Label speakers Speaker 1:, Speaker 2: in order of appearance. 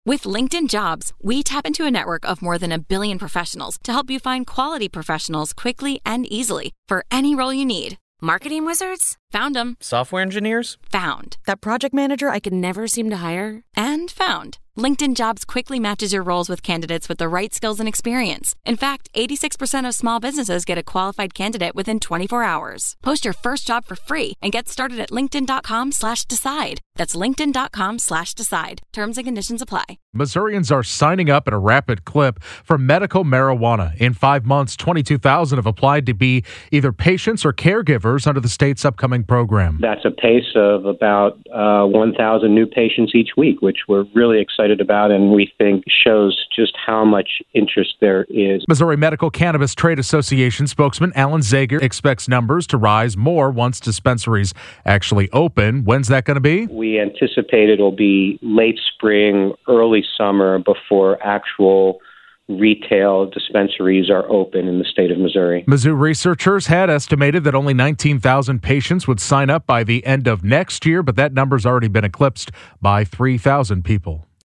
Speaker 1: With LinkedIn Jobs, we tap into a network of more than 1 billion professionals to help you find quality professionals quickly and easily for any role you need.
Speaker 2: Marketing wizards?
Speaker 1: Found them.
Speaker 3: Software engineers?
Speaker 1: Found.
Speaker 2: That project manager I could never seem to hire?
Speaker 1: And found. LinkedIn Jobs quickly matches your roles with candidates with the right skills and experience. In fact, 86% of small businesses get a qualified candidate within 24 hours. Post your first job for free and get started at linkedin.com/decide. That's linkedin.com/decide. Terms and conditions apply.
Speaker 4: Missourians are signing up at a rapid clip for medical marijuana. In 5 months, 22,000 have applied to be either patients or caregivers under the state's upcoming program.
Speaker 5: That's a pace of about 1,000 new patients each week, which we're really excited about and we think shows just how much interest there is.
Speaker 4: Missouri Medical Cannabis Trade Association spokesman Alan Zager expects numbers to rise more once dispensaries actually open. When's that going to be?
Speaker 5: We anticipate it'll be late spring, early summer before actual retail dispensaries are open in the state of Missouri.
Speaker 4: Mizzou researchers had estimated that only 19,000 patients would sign up by the end of next year, but that number's already been eclipsed by 3,000 people.